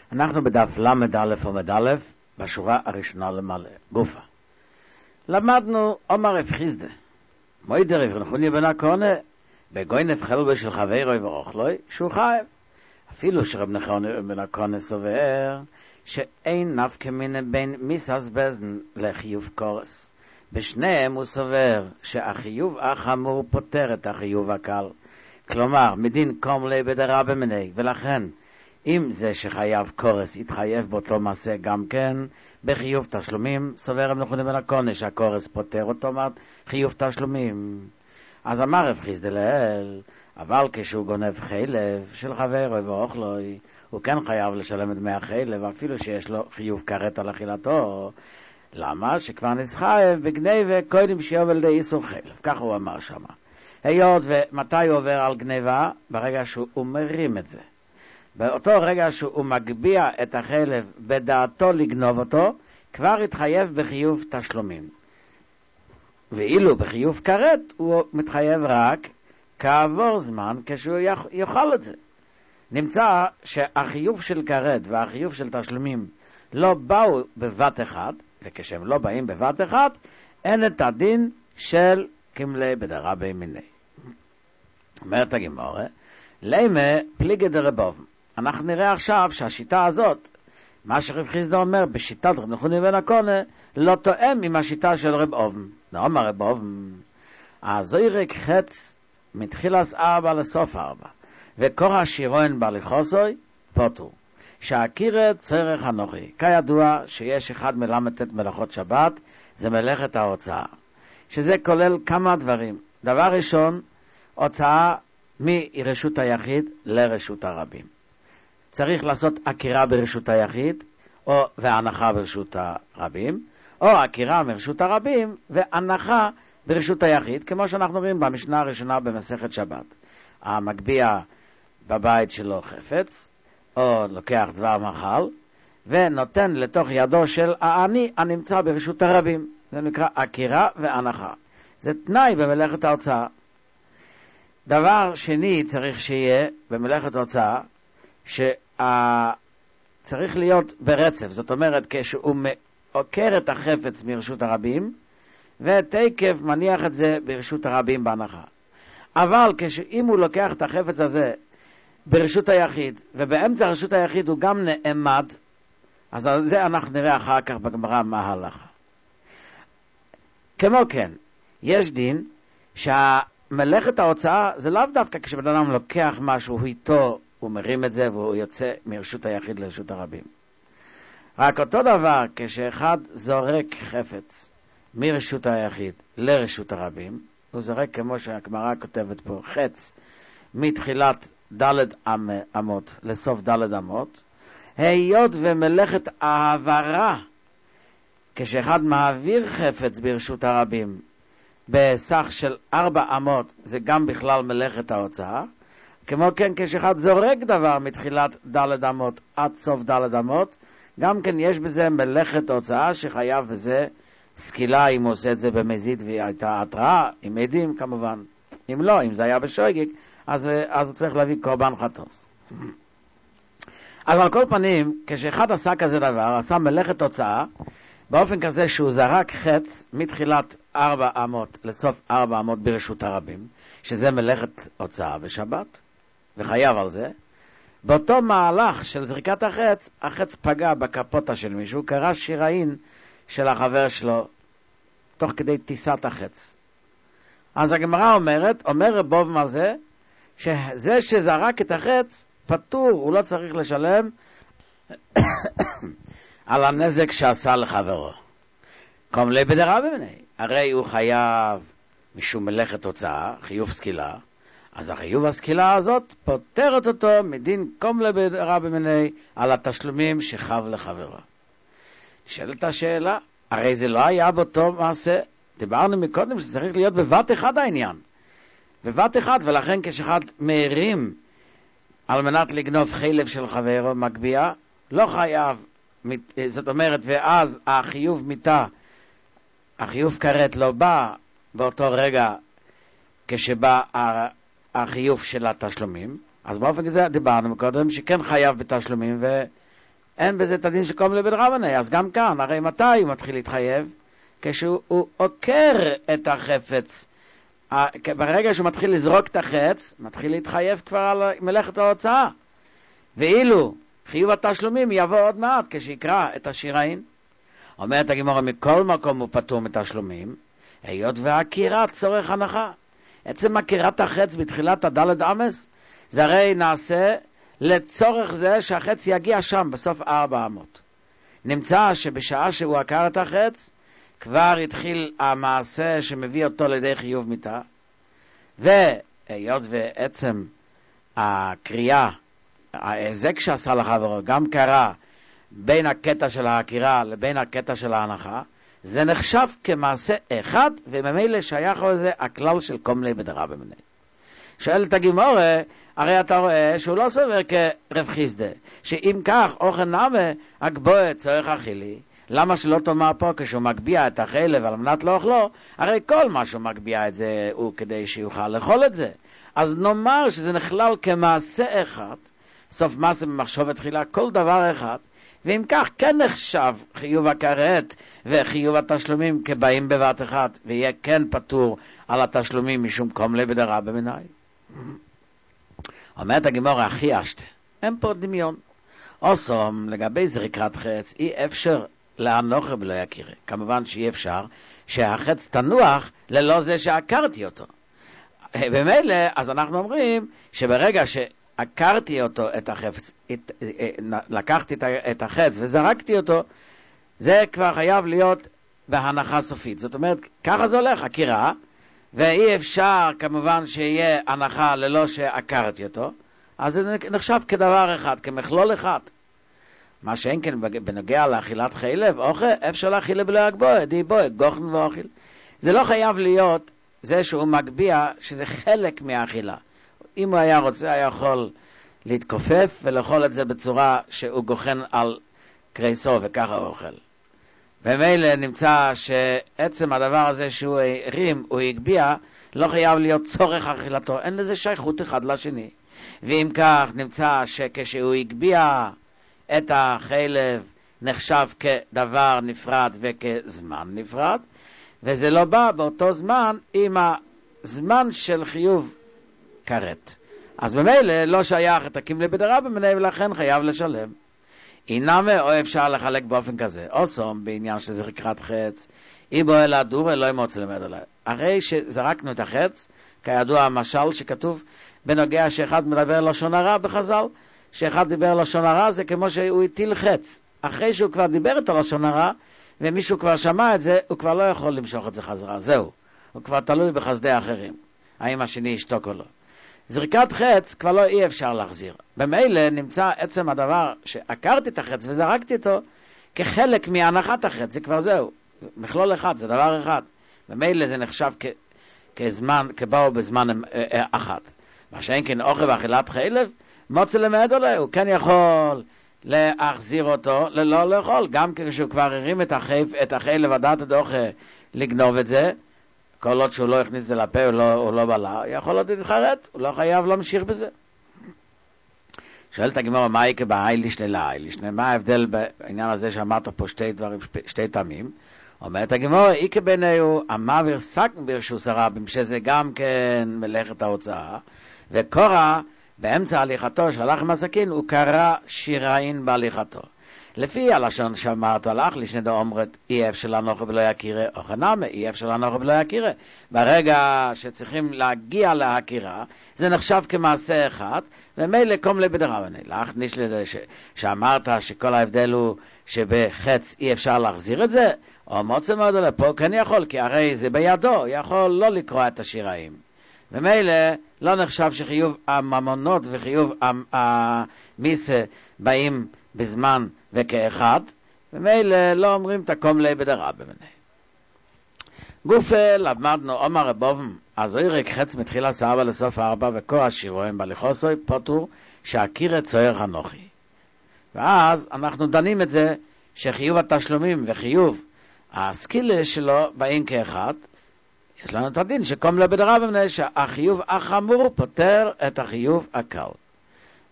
אנחנו בדף למד א' עמוד א', בשורה הראשונה למעלה, גופה. למדנו אומר רב חיסדא, מוידר רב נחוניה בן הקונה, בגוינף חלבו של חברוי ואוכלוי, שהוא חייב. אפילו שרב נחוניה בן הקונה סובר, שאין נפקא מינה בין מיסס בזן לחיוב קורס. בשניהם הוא סובר שהחיוב החמור פותר את החיוב הקל. כלומר, מדין קום ליה בדרבא מיניה, ולכן, אם זה שחייב קורס יתחייב באותו מעשה גם כן, בחיוב תשלומים, סובר רב נחוניה בן הקונה שהקורס פותר אותו חיוב תשלומים. אז אמר רב חיסדא לאל, אבל כשהוא גונב חלב של חברו ואוכלוי, הוא כן חייב לשלם את דמי החלב, אפילו שיש לו חיוב כרת על אכילתו. למה? שכבר נסחייב בגניבה קודם שיובל די איסור חלב. ככה הוא אמר שם. היות ומתי הוא עובר על גניבה? ברגע שהוא מרים את זה. באותו רגע שהוא מגביע את החלב בדעתו לגנוב אותו, כבר התחייב בחיוב תשלומים. ואילו בחיוב כרת הוא מתחייב רק כעבור זמן כשהוא יאכל את זה. נמצא שהחיוב של כרת והחיוב של תשלומים לא באו בבת אחד, וכשהם לא באים בבת אחד, אין את הדין של כמלי בדרבא מיניה. אומרת הגמרא, לימה פליגי דרבובן. אנחנו נראה עכשיו שהשיטה הזאת, מה שרב חיסדא אומר בשיטת רב נחוניה בן הקונה, לא תואם עם השיטה של רב אובן. נאמר רב אובן, הזוירק חץ מתחילת 4 לסוף 4, וקורא השירון בהליכוסוי פוטו, שהכירה צורך אנוכי. כידוע שיש אחד מל"ט מלאכות שבת, זה מלאכת ההוצאה, שזה כולל כמה דברים. דבר ראשון, הוצאה מרשות היחיד לרשות הרבים. צריך לעשות עקירה ברשות היחיד, והנחה ברשות הרבים, או עקירה מרשות הרבים והנחה ברשות היחיד, כמו שאנחנו רואים במשנה הראשונה במסכת שבת. המגביע בבית שלו חפץ, או לוקח דבר מאכל, ונותן לתוך ידו של העני הנמצא ברשות הרבים. זה נקרא עקירה והנחה. זה תנאי במלאכת ההוצאה. דבר שני צריך שיהיה במלאכת ההוצאה, צריך להיות ברצף. זאת אומרת, כשהוא עוקר את החפץ מרשות הרבים, ותקף מניח את זה ברשות הרבים בהנחה. אבל אם הוא לוקח את החפץ הזה ברשות היחיד, ובאמצע רשות היחיד הוא גם נעמד, אז על זה אנחנו נראה אחר כך בגמרא מה ההלכה. כמו כן, יש דין שהמלאכת ההוצאה זה לאו דווקא כשבן אדם לוקח משהו איתו, הוא מרים את זה והוא יוצא מרשות היחיד לרשות הרבים. רק אותו דבר כשאחד זורק חפץ מרשות היחיד לרשות הרבים, הוא זורק כמו שהגמרא כותבת פה, חץ מתחילת ד' אמות לסוף ד' אמות, היות ומלאכת העברה, כשאחד מעביר חפץ ברשות הרבים בסך של 4 אמות, זה גם בכלל מלאכת ההוצאה. כמו כן, כשאחד זורק דבר מתחילת ד' אמות עד סוף ד' אמות, גם כן יש בזה מלאכת הוצאה שחייב בזה סקילה, אם הוא עושה את זה במזיד והייתה התראה, עם עדים כמובן. אם לא, אם זה היה בשוגג, אז הוא צריך להביא קורבן חטוס. אז על כל פנים, כשאחד עשה כזה דבר, עשה מלאכת הוצאה, באופן כזה שהוא זרק חץ מתחילת 4 אמות לסוף 4 אמות ברשות הרבים, שזה מלאכת הוצאה בשבת, וחייב על זה, באותו מהלך של זריקת החץ, החץ פגע בקפוטה של מישהו, קרא שיראין של החבר שלו, תוך כדי טיסת החץ. אז הגמרא אומרת, אומר רב אובן על זה, שזה שזרק את החץ, פטור, הוא לא צריך לשלם על הנזק שעשה לחברו. קום ליה בדרבא מיניה, הרי הוא חייב משום מלאכת הוצאה, חיוב סקילה, אז החיוב הסקילה הזאת פותרת אותו מדין קום ליה בדרבא מיניה על התשלומים שחב לחברו. נשאלת השאלה, הרי זה לא היה באותו מעשה, דיברנו מקודם שצריך להיות בבת אחד העניין, בבת אחד, ולכן כשאחד מרים על מנת לגנוב חלב של חברו מגביע, לא חייב, זאת אומרת, ואז החיוב מיתה, החיוב כרת לא בא באותו רגע כשבא החיוב של התשלומים, אז באופן כזה דיברנו קודם שכן חייב בתשלומים אין בזה את הדין שקום לבדרבנה. אז גם כאן, הרי מתי הוא מתחיל להתחייב? כשהוא עוקר את החפץ. ברגע שהוא מתחיל לזרוק את החץ, מתחיל להתחייב כבר על מלאכת ההוצאה. ואילו חיוב התשלומים יבוא עוד מעט כשיקרא את השיראין. אומרת הגמרא, מכל מקום הוא פטור מתשלומים, היות והעקירה צורך הנחה. עצם עקירת החץ בתחילת הדלת אמס, זה הרי נעשה לצורך זה שהחץ יגיע שם בסוף 400. נמצא שבשעה שהוא עקר את החץ, כבר התחיל המעשה שמביא אותו לידי חיוב מיתה, והיות ועצם הקריאה, ההזק שעשה לחברו, גם קרה בין הקטע של העקירה לבין הקטע של ההנחה, זה נחשב כמעשה אחד, וממילא שייך לזה הכלל של קומלי בדרבנה. שואלת הגמרא, הרי אתה רואה שהוא לא סובר כרב חיסדא, שאם כך אוכל נמה הגבוה צורך אכילי, למה שלא תאמר פה כשהוא מגביע את החלב על מנת לא אוכלו? הרי כל מה שהוא מגביע את זה הוא כדי שיוכל לאכול את זה. אז נאמר שזה נכלל כמעשה אחד, סוף מעשה במחשוב תחילה, כל דבר אחד, ואם כך כן נחשב חיוב הכרת וחיוב התשלומים כבאים בבת אחת, ויהיה כן פטור על התשלומים משום קומלי בדרבנה. אומרת הגמרא, הכי אשתה, אין פה דמיון. אוסום, לגבי זריקת חץ, אי אפשר להנוחר בלא יכירה. כמובן שאי אפשר שהחץ תנוח ללא זה שעקרתי אותו. במילא, אז אנחנו אומרים שברגע שעקרתי אותו, את החפץ, לקחתי את החץ וזרקתי אותו, זה כבר חייב להיות בהנחה סופית. זאת אומרת, ככה זה הולך, עקירה, ואי אפשר כמובן שיהיה הנחה ללא שעקרתי אותו, אז זה נחשב כדבר אחד, כמכלול אחד. מה שאין כן בנוגע לאכילת חלב, אוכל, אפשר להאכיל בלא הגבוה, די בוי, גוכן ואוכל. זה לא חייב להיות זה שהוא מגביע, שזה חלק מהאכילה. אם הוא היה רוצה, היה יכול להתכופף ולאכול את זה בצורה שהוא גוכן על קריסו וככה הוא אוכל. ומילא נמצא שעצם הדבר הזה שהוא הרים, הוא הגביע, לא חייב להיות צורך אכילתו, אין לזה שייכות אחד לשני. ואם כך נמצא שכשהוא הגביע את החלב נחשב כדבר נפרד וכזמן נפרד, וזה לא בא באותו זמן עם הזמן של חיוב כרת. אז במילא לא שייך את הקימלי בדרבנה, ולכן חייב לשלם. אינמה או אפשר לחלק באופן כזה. אוסום בעניין של זריקת חץ, איבו אל הדור אלוהי מוצא למד עליי. הרי שזרקנו את החץ, כידוע המשל שכתוב בנוגע שאחד מדבר לשון הרע בחז"ל, שאחד דיבר לשון הרע זה כמו שהוא הטיל חץ. אחרי שהוא כבר דיבר את הלשון הרע, ומישהו כבר שמע את זה, הוא כבר לא יכול למשוך את זה חזרה. זהו. הוא כבר תלוי בחסדי אחרים. האם השני ישתוק או לא. זריקת חץ כבר לא אי אפשר להחזיר. במילא נמצא עצם הדבר שעקרתי את החץ וזרקתי אותו כחלק מהנחת החץ. זה כבר זהו. מכלול אחד, זה דבר אחד. במילא זה נחשב כזמן, כבאו בזמן אחת. מה שאין כן אוכל ואכילת חלב, מוצא למד עולה, הוא כן יכול להחזיר אותו ללא לאכול, גם כשהוא כבר הרים את החלב ודעת הדוחה לגנוב את זה, כל עוד שהוא לא הכניס את זה לפה, הוא לא בלה, יכול עוד להתחרט, הוא לא חייב להמשיך בזה. שואלת הגמרא, מה יקה באייליש לאייליש? מה ההבדל בעניין הזה שאמרת פה שתי טעמים? אומרת הגמרא, יקה ביניהו המעביר סקן ברשוס הרבים, שזה גם כן מלאכת ההוצאה, וקורא באמצע הליכתו שהלך עם הסכין, הוא קרא שיראין בהליכתו. לפי הלשון שאמרת, הלך לשני דאומרת, אי אפשר לנוח ולא יכירה, או חנמה, אי אפשר לנוח ולא יכירה. ברגע שצריכים להגיע להכירה, זה נחשב כמעשה אחד, ומילא קומלי בדרבנה. לך נשלד שאמרת שכל ההבדל הוא שבחץ אי אפשר להחזיר את זה, או מוצא מאוד עולה, פה כן יכול, כי הרי זה בידו, יכול לא לקרוא את השיראים. ומילא לא נחשב שחיוב הממונות וחיוב המיסה באים בזמן וכאחד, ומילא לא אומרים תקום לי בדרבנה. גופה למדנו אומר רבובם, אז הוא ירק חץ מתחילה סעבה לסוף 4 וכה השירויים בליחוסוי פוטור שהכיר את צויר הנוחי. ואז אנחנו דנים את זה שחיוב התשלומים וחיוב הסקילה שלו באים כאחד, יש לנו את הדין שקום לבדרבנה שהחיוב החמור פותר את החיוב הקל.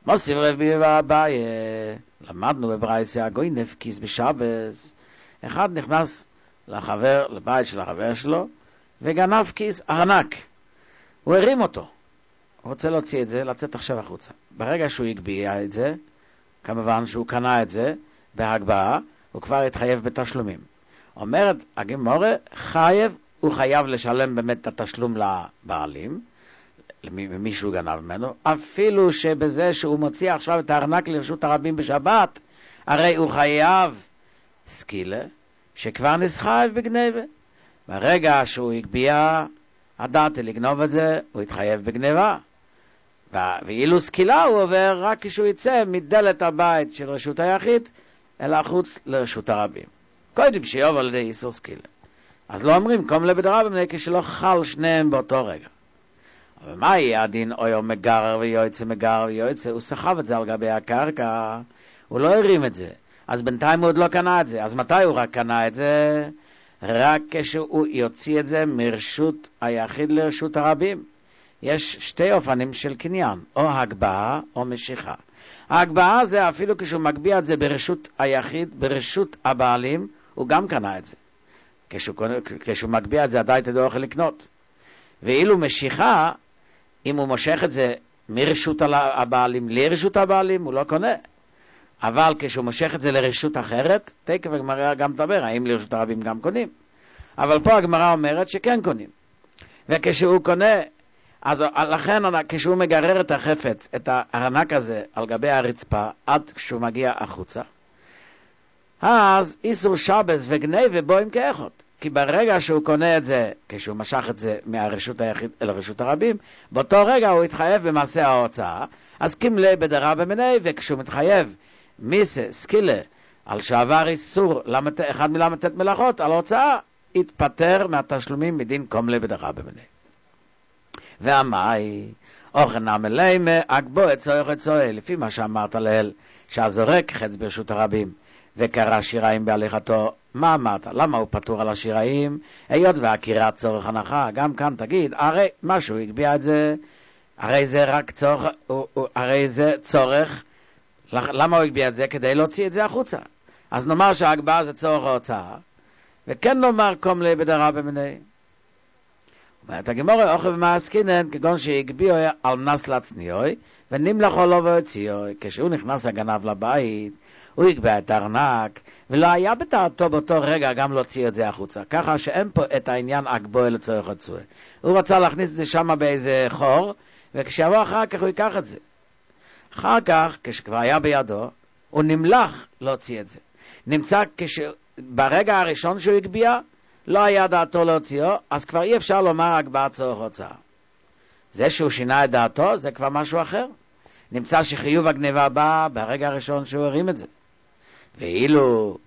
מוסיף רבי ואביי, למדנו בברייסה הגוינב כיס בשבס. אחד נכנס לבית של החבר שלו, וגנב כיס ארנק. הוא הרים אותו. הוא רוצה להוציא את זה, לצאת עכשיו החוצה. ברגע שהוא הגביע את זה, כמובן שהוא קנה את זה בהגבהה, הוא כבר התחייב בתשלומים. אומרת הגמורה, הוא חייב לשלם באמת את התשלום לבעלים, למי שהוא גנב ממנו, אפילו שבזה שהוא מוציא עכשיו את הארנק לרשות הרבים בשבת, הרי הוא חייב סקילה, שכבר נסחב בגנבה. ברגע שהוא הגביע, הדעת לגנוב את זה, הוא התחייב בגנבה. ואילו סקילה הוא עובר רק כשהוא יצא מדלת הבית של רשות היחיד, אלא חוץ לרשות הרבים. קודם שיוב על ידי איסור סקילה. אז לא אומרים, קום לבד רבם, כשלא חל שניהם באותו רגע. אבל מה יהיה הדין, אוי מגרר ויועצה, הוא סחב את זה על גבי הקרקע, הוא לא הרים את זה. אז בינתיים הוא עוד לא קנה את זה. אז מתי הוא רק קנה את זה? רק כשהוא יוציא את זה מרשות היחיד לרשות הרבים. יש שתי אופנים של קניין, או הגבהה או משיכה. ההגבהה זה אפילו כשהוא מגביע את זה ברשות היחיד, ברשות הבעלים, הוא גם קנה את זה. כשהוא מגביע את זה עדיין תדעו איך לקנות. ואילו משיכה, אם הוא מושך את זה מרשות הבעלים לרשות הבעלים, הוא לא קונה. אבל כשהוא מושך את זה לרשות אחרת, תקף הגמרא גם תדבר, האם לרשות הרבים גם קונים. אבל פה הגמרא אומרת שכן קונים. וכשהוא קונה, אז לכן כשהוא מגרר את החפץ, את הארנק הזה על גבי הרצפה, עד כשהוא מגיע החוצה, אז איסור שבס וגנבה בואים כאחד. כי ברגע שהוא קונה את זה, כשהוא משך את זה מהרשות היחיד אל רשות הרבים, באותו רגע הוא התחייב במעשה ההוצאה, אז כמלה בדרבה מני, וכשהוא מתחייב מיסה, סקילה, על שעבר איסור אחד מלמתת מלאכות, על ההוצאה, התפטר מהתשלומים מדין קומלה בדרבה מני. והמאי, אוכן המלאימה, אגבו את צורך, לפי מה שאמרת לאל, שהזורק חץ ברשות הרבים, וקרא שיראים בהליכתו, מה אמרת? למה הוא פטור על השיראים? היות והקירת צורך הנחה, גם כאן תגיד, הרי משהו הגביע את זה, הרי זה רק צורך, הרי זה צורך, למה הוא הגביע את זה? כדי להוציא את זה החוצה. אז נאמר שההגבעה זה צורך ההוצאה, וכן נאמר קום לי בדרבה מני. אומרת הגמורה, אוכל ומה עסקינן, כגון שהגביעו על מנס לעצניוי, ונמלכו לו והוציאו. כשהוא נכנס הגנב לבית, הוא הגביע את הארנק, ולא היה בדעתו באותו רגע גם להוציא את זה החוצה. ככה שאין פה את העניין אגבוה לצורך הצועה. הוא רצה להכניס את זה שם באיזה חור, וכשיבוא אחר כך הוא ייקח את זה. אחר כך, כשכבר היה בידו, הוא נמלך להוציא את זה. נמצא ברגע הראשון שהוא הגביע, לא היה דעתו להוציאו, אז כבר אי אפשר לומר הגבהת צורך הוצאה. זה שהוא שינה את דעתו, זה כבר משהו אחר. נמצא שחיוב הגניבה בא ברגע הראשון שהוא הרים את זה. ואילו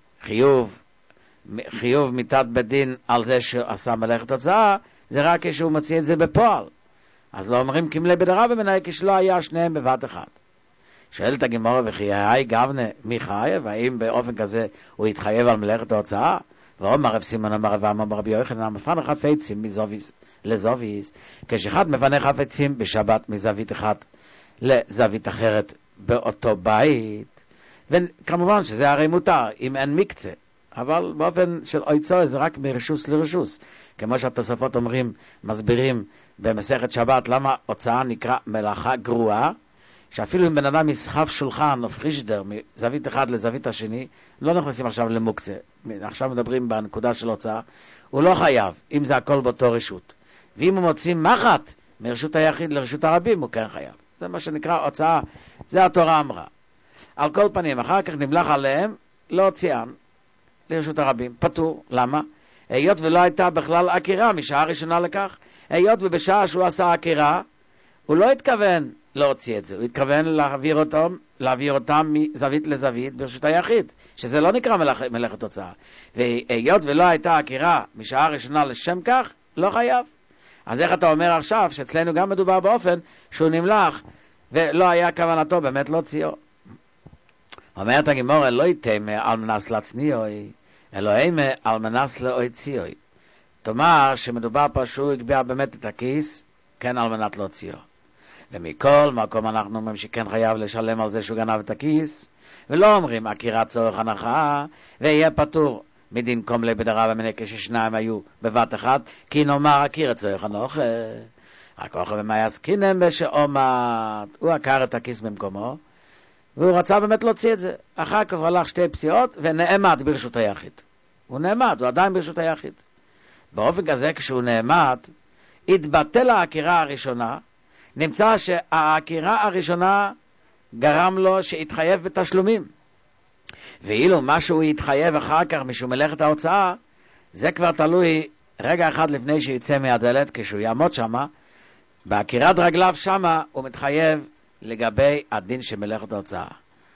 חיוב מיתת בדין על זה שעשה מלאכת הוצאה, זה רק כשהוא מוציא את זה בפועל. אז לא אומרים כמלה בדרבה מני, כשלא היה שניהם בבת אחת. שואלת הגמרא, וכי היי גבנה מי חייב? האם באופן כזה הוא יתחייב על מלאכת ההוצאה? ואומר רב סימון אמר רב עמר ברבי יוחנן, מפנה חפצים מזוויס לזוויס, כשאחד מפנה חפצים בשבת מזווית אחת לזווית אחרת באותו בית, וכמובן שזה הרי מותר אם אין מקצה, אבל באופן של אויצו זה רק מרשוס לרשוס, כמו שהתוספות אומרים, מסבירים במסכת שבת למה הוצאה נקרא מלאכה גרועה, שאפילו אם בן אדם יסחב שולחן או פרישדר מזווית אחד לזווית השני, לא נכנסים עכשיו למוקצה, עכשיו מדברים בנקודה של הוצאה, הוא לא חייב, אם זה הכל באותו רשות. ואם הוא מוציא מחט מרשות היחיד לרשות הרבים, הוא כן חייב. זה מה שנקרא הוצאה, זה התורה אמרה. על כל פנים, אחר כך נמלך עליהם, לא הוציאן לרשות הרבים. פטור, למה? היות ולא הייתה בכלל עקירה משעה ראשונה לכך, היות ובשעה שהוא עשה עקירה, הוא לא התכוון להוציא את זה, הוא התכוון להעביר אותם מזווית לזווית ברשות היחיד, שזה לא נקרא מלאכת הוצאה. והיות ולא הייתה עקירה משעה ראשונה לשם כך, לא חייב. אז איך אתה אומר עכשיו שאצלנו גם מדובר באופן שהוא נמלך ולא היה כוונתו באמת להוציאו? אומרת הגמרא, לא יתמה על מנס לעצניוי, אלוהימה על מנס להוציאוי. תאמר שמדובר פה שהוא הגביע באמת את הכיס, כן על מנת להוציאו. ומכל מקום אנחנו אומרים שכן חייב לשלם על זה שהוא גנב את הכיס, ולא אומרים עקירת צורך הנחה, ויהיה פטור מדין קומלי בדרבה מיניה כששניים היו בבת אחת, כי נאמר עקירת צורך הנחה. רק אוכל ומה יסקינם בשעומת, הוא עקר את הכיס במקומו, והוא רצה באמת להוציא את זה. אחר כך הוא הלך שתי פסיעות ונעמד ברשות היחיד. הוא נעמד, הוא עדיין ברשות היחיד. באופן כזה כשהוא נעמד, התבטל העקירה הראשונה, נמצא שהעקירה הראשונה גרם לו שהתחייב בתשלומים. ואילו מה שהוא יתחייב אחר כך משום מלאכת ההוצאה, זה כבר תלוי רגע אחד לפני שיצא מהדלת, כשהוא יעמוד שמה, בעקירת רגליו שמה הוא מתחייב לגבי הדין של מלאכת ההוצאה.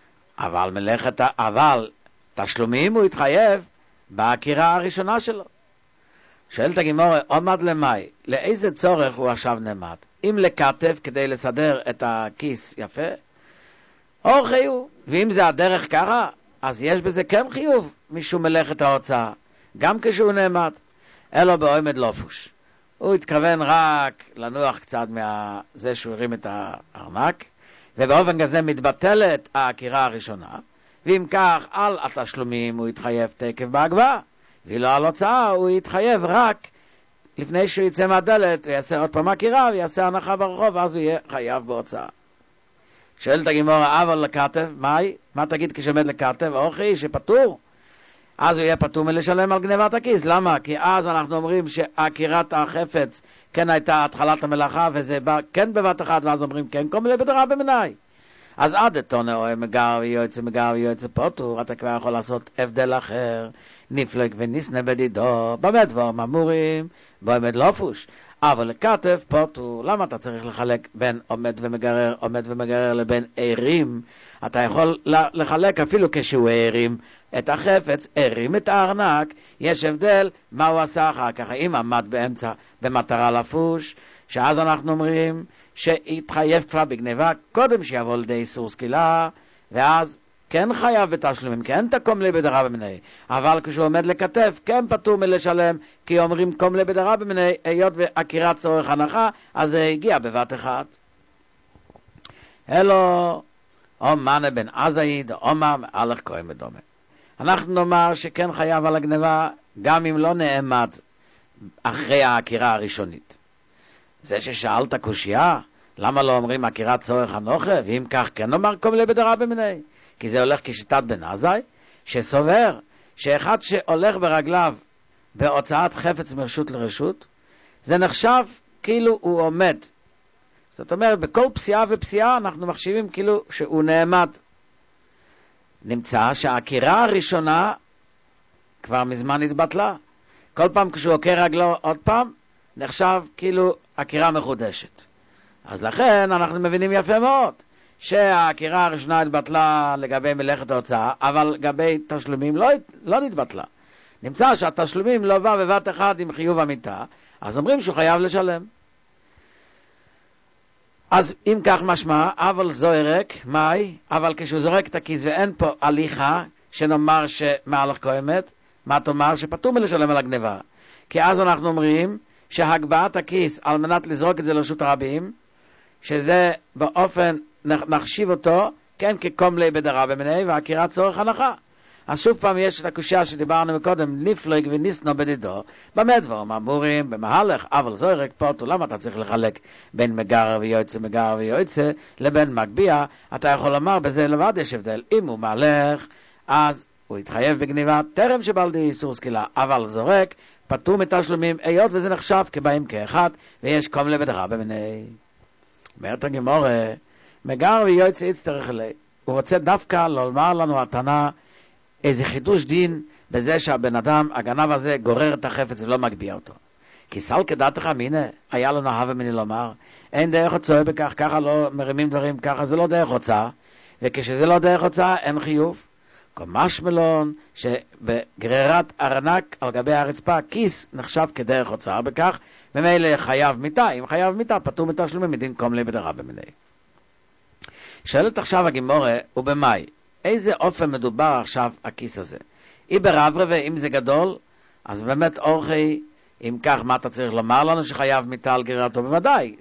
אבל תשלומים הוא יתחייב בעקירה הראשונה שלו. שואלת הגמרא, עומד למאי, לאיזה צורך הוא עכשיו נעמד? אם לקטף כדי לסדר את הכיס יפה, או חיוב. ואם זה הדרך ככה, אז יש בזה כן חיוב משום מלאכת ההוצאה, גם כשהוא נעמד. אלו בעומד לא פוש. הוא התכוון רק לנוח קצת זה שהוא הרים את הארנק, ובאופן כזה מתבטלת העקירה הראשונה, ואם כך על התשלומים הוא יתחייב תקף בהגבה, ואילו על הוצאה הוא יתחייב רק לפני שהוא יצא מהדלת, הוא יעשה עוד פעם עקירה ויעשה הנחה ברחוב, אז הוא יהיה חייב בהוצאה. שואלת הגמרא, אבל לקטף, מה תגיד כשעומד לקטף? אוכי שפטור, אז הוא יהיה פטור מלשלם על גנבת הכיס. למה? כי אז אנחנו אומרים שעקירת החפץ כן הייתה התחלת המלאכה, וזה בא כן בבת אחת, ואז אומרים כן קומלי בדרבה מיניה. אז עד תונה או מגר ויועצה פטור, אתה כבר יכול לעשות הבדל אחר, נפלג וניסנה בדידו, במה דברים אמורים, בעומד לא פוש. אבל לקטף פטור, למה אתה צריך לחלק בין עומד ומגרר לבין ערים? אתה יכול לחלק אפילו כשהוא ערים את החפץ, ערים את הארנק, יש הבדל מה הוא עשה אחר כך. אם עמד באמצע במטרה לפוש, שאז אנחנו אומרים שהתחייב כבר בגניבה קודם שיבוא לידי איסור סקילה, ואז כן חייב בתשלומים, כן תקום לי בדרבה מיניה. אבל כשהוא עומד לכתף, כן פטור מלשלם, כי אומרים קום לי בדרבה מיניה, היות ועקירת צורך הנחה, אז זה הגיע בבת אחת. אלו, מנה בן עזאיד, אומר מאלך כהן מדומה. אנחנו נאמר שכן חייב על הגניבה, גם אם לא נעמד אחרי העקירה הראשונית. זה ששאלת קושייה, למה לא אומרים עקירת צורך הנחה, ואם כך כן נאמר קום לי בדרבה מיניה? כי זה הולך כשיטת בן עזאי, שסובר שאחד שהולך ברגליו בהוצאת חפץ מרשות לרשות, זה נחשב כאילו הוא עומד. זאת אומרת, בכל פסיעה ופסיעה אנחנו מחשיבים כאילו שהוא נעמד. נמצא שהעקירה הראשונה כבר מזמן התבטלה. כל פעם כשהוא עוקר רגלו עוד פעם, נחשב כאילו עקירה מחודשת. אז לכן אנחנו מבינים יפה מאוד, שהעקירה הראשונה התבטלה לגבי מלאכת ההוצאה, אבל לגבי תשלומים לא נתבטלה. נמצא שהתשלומים לא בא בבת אחד עם חיוב המיטה, אז אומרים שהוא חייב לשלם. אז אם כך משמע, אבל זורק, אבל כשהוא זורק את הכיס ואין פה הליכה, שנאמר שמהלך קוימת, מה תאמר? שפטור מלשלם על הגניבה. כי אז אנחנו אומרים שהגבהת הכיס על מנת לזרוק את זה לרשות הרבים, שזה באופן נחשיב אותו, כן, כקום לי בדרבה מיניה, ועקירת צורך הנחה. אז שוב פעם יש את הקושיה שדיברנו מקודם, נפלג וניסנו בדידו, במה דברים אמורים, במהלך, אבל זורק פוטו, למה אתה צריך לחלק בין מגר ויועצה, לבין מגביע? אתה יכול לומר, בזה לבד יש הבדל. אם הוא מהלך, אז הוא יתחייב בגניבה, טרם שבלדי איסור סקילה, אבל זורק, פטור מתשלומים, היות וזה נחשב כבאים כאחד, ויש קום לי בדרבה מיניה. אומרת הגמרא, מגר ויועצה יצטרך אלי. הוא רוצה דווקא לומר לנו התנא, איזה חידוש דין בזה שהבן אדם, הגנב הזה, גורר את החפץ ולא מגביע אותו. כי סל כדעתך מינה, היה לנו הווה מני לומר, אין דרך הוצאה בכך, ככה לא מרימים דברים, ככה זה לא דרך הוצאה, וכשזה לא דרך הוצאה, אין חיוב. משמלון, שבגרירת ארנק על גבי הרצפה, כיס נחשב כדרך הוצאה בכך, ממילא חייב מיטה, אם חייב מיטה, פטור מתשלומים מדין קום לי בדרבה מיניה. שואלת עכשיו הגמרא, ובמאי, איזה אופן מדובר עכשיו הכיס הזה? אם ברברבה, אם זה גדול, אז באמת אורחי, אם כך, מה אתה צריך לומר לנו שחייב מיטה על גרירתו? בוודאי.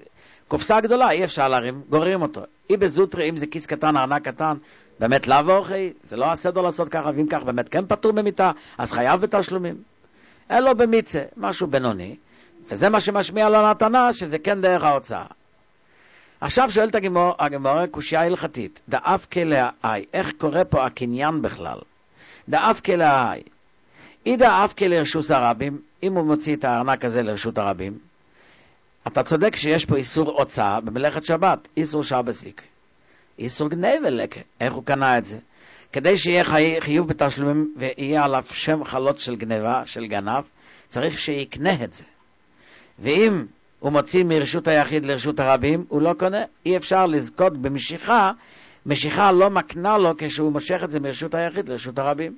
קופסה גדולה, אי אפשר להרים, גוררים אותו. אי בזוטרי, אם זה כיס קטן, ארנק קטן, באמת לעבור, זה לא הסדר לעשות ככה, ואם כך באמת כן פטור במיטה, אז חייב בתשלומים. אין לו במיצה, משהו בינוני, וזה מה שמשמיע לו נתנה, שזה כן דרך ההוצאה. עכשיו שואלת הגמורה קושיה הלכתית, דאף כלאי, איך קורה פה הקניין בכלל? דאף כלאי, אי דאף כלרשות הרבים, אם הוא מוציא את הארנק הזה לרשות הרבים, אתה צודק שיש פה איסור הוצאה במלאכת שבת, איסור שבת ליקה. איסור גנבה לקה, איך הוא קנה את זה? כדי שיהיה חיוב בתשלומים ויהיה עליו שם חלות של גנבה, של גנב, צריך שיקנה את זה. ואם הוא מוציא מרשות היחיד לרשות הרבים, הוא לא קונה, אי אפשר לזכות במשיכה, משיכה לא מקנה לו כשהוא מושך את זה מרשות היחיד לרשות הרבים.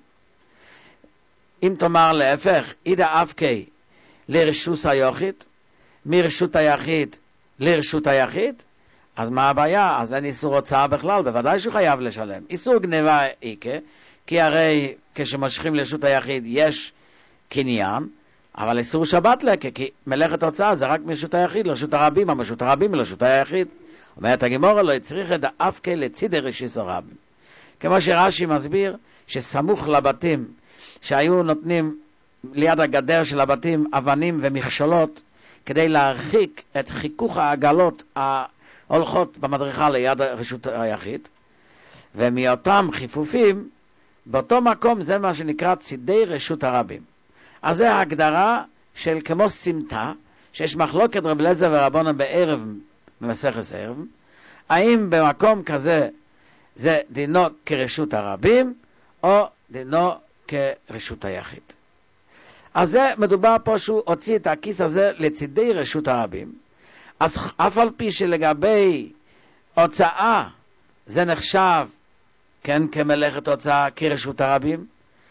אם תאמר להפך, אידה אבקי לרשות היחיד, מרשות היחיד לרשות היחיד, אז מה הבעיה? אז אין איסור הוצאה בכלל, בוודאי שהוא חייב לשלם. איסור גניבה איקה, כי הרי כשמושכים לרשות היחיד יש קניין, אבל איסור שבת לקה, כי מלאכת הוצאה זה רק מרשות היחיד לרשות הרבים, מרשות הרבים לרשות היחיד. אומרת הגמורה לא צריך את האפקה לצידי רשיס הרבים. כמו שרש"י מסביר, שסמוך לבתים שהיו נותנים ליד הגדר של הבתים אבנים ומכשלות, כדי להרחיק את חיכוך העגלות ההולכות במדרכה ליד רשות היחיד, ומאותם חיפופים, באותו מקום זה מה שנקרא צידי רשות הרבים. אז זה ההגדרה של כמו סמטה, שיש מחלוקת רב אליעזר ורבונן בערב, במסכת ערב, האם במקום כזה זה דינו כרשות הרבים, או דינו כרשות היחיד. אז זה מדובר פה שהוא הוציא את הכיס הזה לצידי רשות הרבים. אז אף על פי שלגבי הוצאה זה נחשב כן כמלאכת הוצאה כרשות הרבים,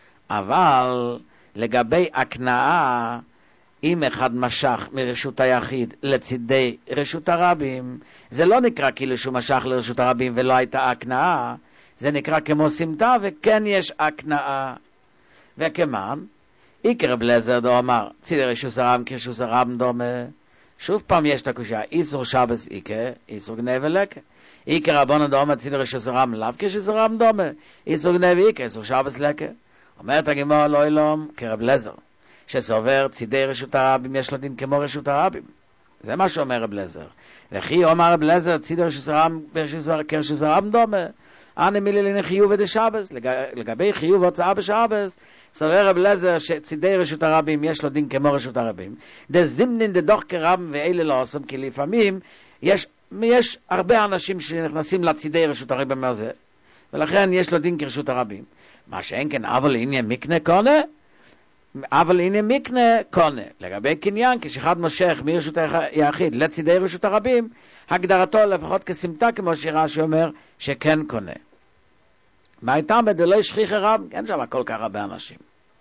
אבל לגבי הקנאה, אם אחד משך מרשות היחיד לצידי רשות הרבים, זה לא נקרא כאילו שהוא משך לרשות הרבים ולא הייתה הקנאה, זה נקרא כמו סמטה וכן יש הקנאה. וכמן, איקר רב אליעזר דו אמר, צידי רשות הרבים כרשות הרבים דומה, שוב פעם יש את הקושיה, איסור שבס איקר, איסור גנבה לקה. איקר רבונן דו אמר, צידי רשות הרבים לאו כרשות הרבים דומה, איסור גנבה איקר, איסור שבס לקה. אומרת הגמרא לא אילום כרב אליעזר, שסובר צידי רשות הרבים יש לו דין כמו רשות הרבים. זה מה שאומר רב אליעזר. וכי אומר רב אליעזר, צידי רשות הרבים כרשות הרבים דומה, אנא מילין חיוב ודשבס, לגבי חיוב הוצאה בשבס, סובר רב אליעזר שצידי רשות הרבים יש לו דין כמו רשות הרבים. דזימנין דדוח כרבים ואלה לא עושים, כי לפעמים יש הרבה אנשים שנכנסים לצידי רשות הרבים הזה, ולכן יש לו דין כרשות הרבים. מה שאין כן, אבל הנה מקנה קונה, אבל הנה מקנה קונה. לגבי קניין, כשאחד מושך מרשות היחיד לצידי רשות הרבים, הגדרתו לפחות כסמטה, כמו שרש"י אומר, שכן קונה. והייתה מדולי שכיח רב, אין שם כל כך הרבה אנשים.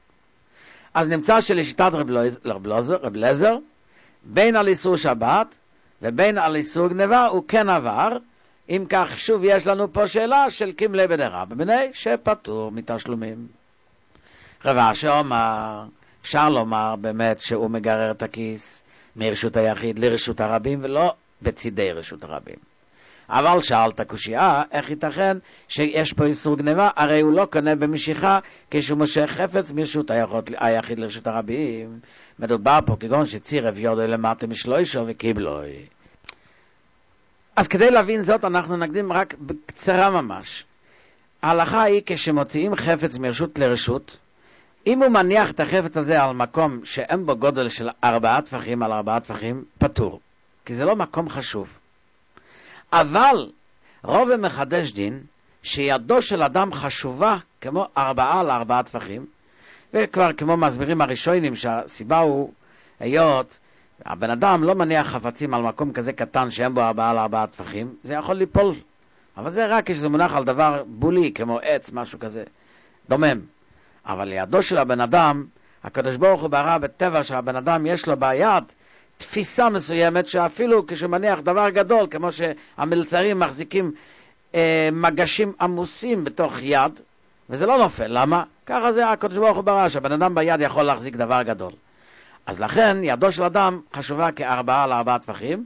אז נמצא שלשיטת רב אליעזר, בין על איסור שבת ובין על איסור גנבה, הוא כן עבר. אם כך, שוב יש לנו פה שאלה של קימלי בדרב, בני שפטור מתשלומים. רב אשי אומר, אפשר לומר באמת שהוא מגרר את הכיס מרשות היחיד לרשות הרבים ולא בצידי רשות הרבים. אבל שאלת קושיה, איך ייתכן שיש פה איסור גנבה? הרי הוא לא קונה במשיכה כשהוא מושך חפץ מרשות היחיד לרשות הרבים. מדובר פה כגון שצירף יודו למטה משלוישו וקיבלוי. אז כדי להבין זאת אנחנו נקדים רק בקצרה ממש. ההלכה היא כשמוציאים חפץ מרשות לרשות, אם הוא מניח את החפץ הזה על מקום שאין בו גודל של 4 טפחים על 4 טפחים, פטור, כי זה לא מקום חשוב. אבל רוב מחדש דין שידו של אדם חשובה כמו 4 על 4 טפחים, וכבר כמו מסבירים הראשונים שהסיבה הוא היות הבן אדם לא מניח חפצים על מקום כזה קטן שאין בו 4 על 4 טפחים, זה יכול ליפול. אבל זה רק כשזה מונח על דבר בולי, כמו עץ, משהו כזה, דומם. אבל לידו של הבן אדם, הקדוש ברוך הוא ברא בטבע שהבן אדם יש לו ביד תפיסה מסוימת, שאפילו כשמניח דבר גדול, כמו שהמלצרים מחזיקים מגשים עמוסים בתוך יד, וזה לא נופל. למה? ככה זה הקדוש ברוך הוא ברא, שהבן אדם ביד יכול להחזיק דבר גדול. אז לכן ידו של אדם חשובה כ4 על 4 טפחים,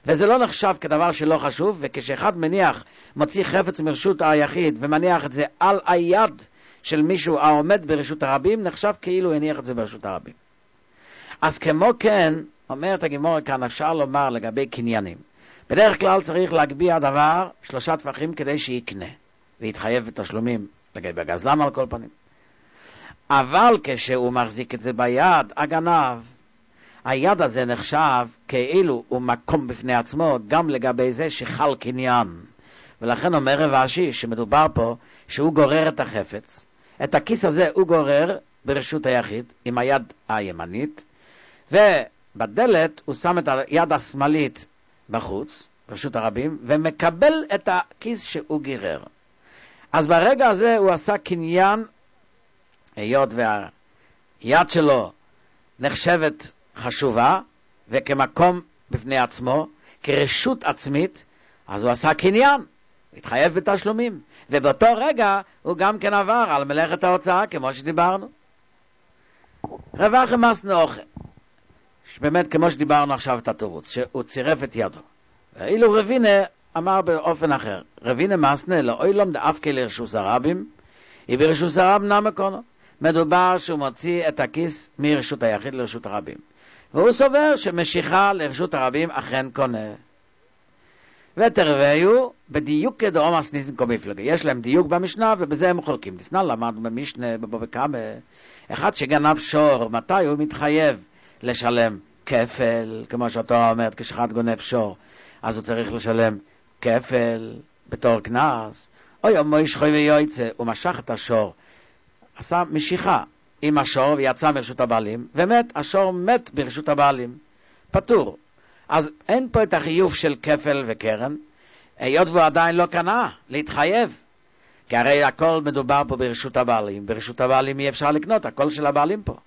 וזה לא נחשב כדבר שלא חשוב, וכשאחד מוציא חפץ מרשות היחיד ומניח את זה על היד של מישהו העומד ברשות הרבים, נחשב כאילו הניח את זה ברשות הרבים. אז כמו כן, אומרת הגמרא כאן, אפשר לומר לגבי קניינים. בדרך כלל צריך להגביע דבר 3 טפחים כדי שיקנה, ויתחייב בתשלומים לגבי הגזלן על כל פנים. אבל כשהוא מחזיק את זה ביד, הגנב, היד הזה נחשב כאילו הוא מקום בפני עצמו, גם לגבי זה שחל קניין. ולכן אומר רב אשי שמדובר פה שהוא גורר את החפץ, את הכיס הזה הוא גורר ברשות היחיד עם היד הימנית, ובדלת הוא שם את היד השמאלית בחוץ, ברשות הרבים, ומקבל את הכיס שהוא גירר. אז ברגע הזה הוא עשה קניין, היות והיד שלו נחשבת חשובה, וכמקום בפני עצמו, כרשות עצמית, אז הוא עשה קניין, התחייב בתשלומים, ובאותו רגע הוא גם כן עבר על מלאכת ההוצאה, כמו שדיברנו. רווח מסנה אוכל, באמת כמו שדיברנו עכשיו את התירוץ, שהוא צירף את ידו. ואילו רבינה אמר באופן אחר, רבינה מסנה לאוילום דאפקי לרשוס הרבים, היא ברשוס הרב נמקונו. מדובר שהוא מוציא את הכיס מרשות היחיד לרשות הרבים. והוא סובר שמשיכה לרשות הרבים אכן קונה. ותרוויו בדיוק כדאומס ניסן קומפלגה. יש להם דיוק במשנה ובזה הם חולקים. ניסנה למדנו במשנה בבוא וכמה. אחד שגנב שור, מתי הוא מתחייב לשלם כפל, כמו שאתה אומרת, כשאחד גונב שור, אז הוא צריך לשלם כפל בתור כנס. או יום מויש חוי ויועצה, הוא משך את השור, עשה משיכה עם השור ויצא מרשות הבעלים, ומת, השור מת ברשות הבעלים, פטור. אז אין פה את החיוב של כפל וקרן, היות והוא עדיין לא קנה, להתחייב. כי הרי הכל מדובר פה ברשות הבעלים, ברשות הבעלים אי אפשר לקנות, הכל של הבעלים פה.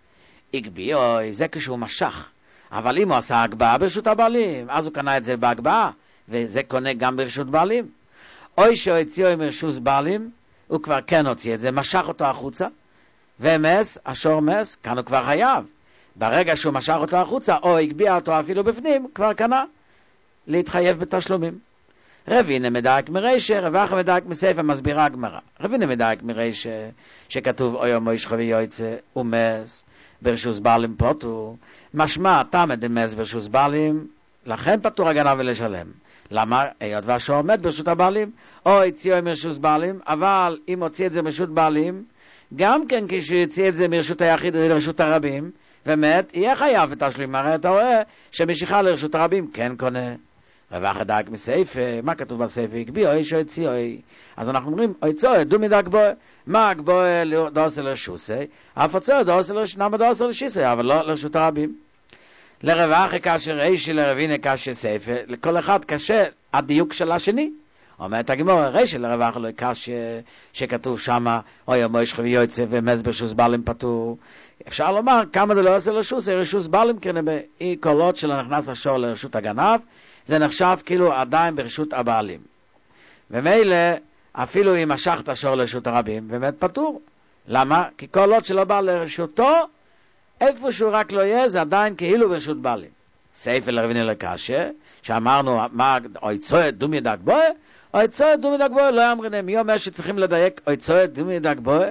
הגביעו, זה כשהוא משך, אבל אם הוא עשה הגבעה ברשות הבעלים, אז הוא קנה את זה בהגבעה, וזה קונה גם ברשות בעלים. אוי שהוא הציעו מרשות בעלים, הוא כבר כן הוציא את זה, משך אותו החוצה, ומס, השור מס, כאן הוא כבר חייב. ברגע שהוא משך אותו החוצה, או הגביע אותו אפילו בפנים, כבר קנה להתחייב בתשלומים. רבינה מדייק מרישה, רווח מדייק מסייפה, מסבירה הגמרא. רבינה מדייק מרישה, שכתוב אוי מויש חוי ויועצה ומס ברשות בעלים פטור, משמע תמד מס ברשות בעלים, לכן פטור הגנב ולשלם. למה? היות והשור עומד ברשות הבעלים, או הציעו מרשות בעלים, אבל אם הוציא את זה מרשות בעלים, גם כן כשהוא הציע את זה מרשות היחיד לרשות הרבים, ומת, יהיה חייב בתשלום. הרי אתה רואה שמשיכה לרשות הרבים כן קונה. רווח הדייק מסייפה, מה כתוב בסייפה? הגביעו איש או הציעו. אז אנחנו אומרים, הציעו, דומי דגבוה. מה הגבוה דעושה לרשוסי? אף הציעו דעושה לרשנמה דעושה לשיסי, אבל לא לרשות הרבים. לרווח כאשר אישי לרבינה כאשר סייפה, לכל אחד קשה הדיוק של השני. אומרת הגמור, רישי לרווח לא קשה שכתוב שמה, אוי מויש חוי ויועצה ומס ברשות בעלים פטור. אפשר לומר כמה זה לא עושה לרשוס, רשוס בעלים כן באי קולות של נכנס השור לרשות הגנב, זה נחשב כאילו עדיין ברשות הבעלים. ומילא אפילו אם משך את השור לרשות הרבים, באמת פטור. למה? כי קולות שלא בא לרשותו, איפה שהוא רק לא יהיה, זה עדיין כאילו ברשות בעלים. סייפה לרבינה לקשה, שאמרנו, מה, אוי צועד דומי דגבוה, אוי צועד דומי דגבוה, לא יאמרנה, מי אומר שצריכים לדייק, אוי צועד דומי דגבוה,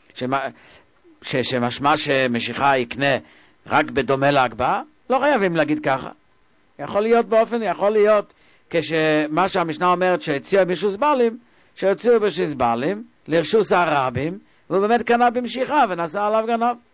שמשמע שמשיכה יקנה רק בדומה להגבעה, לא חייבים להגיד ככה. יכול להיות כשמה שהמשנה אומרת שהציעו ברשות בעלים, שהציעו ברשות בעלים, לרשות הרבים, והוא באמת קנה במשיכה ונעשה עליו גנב.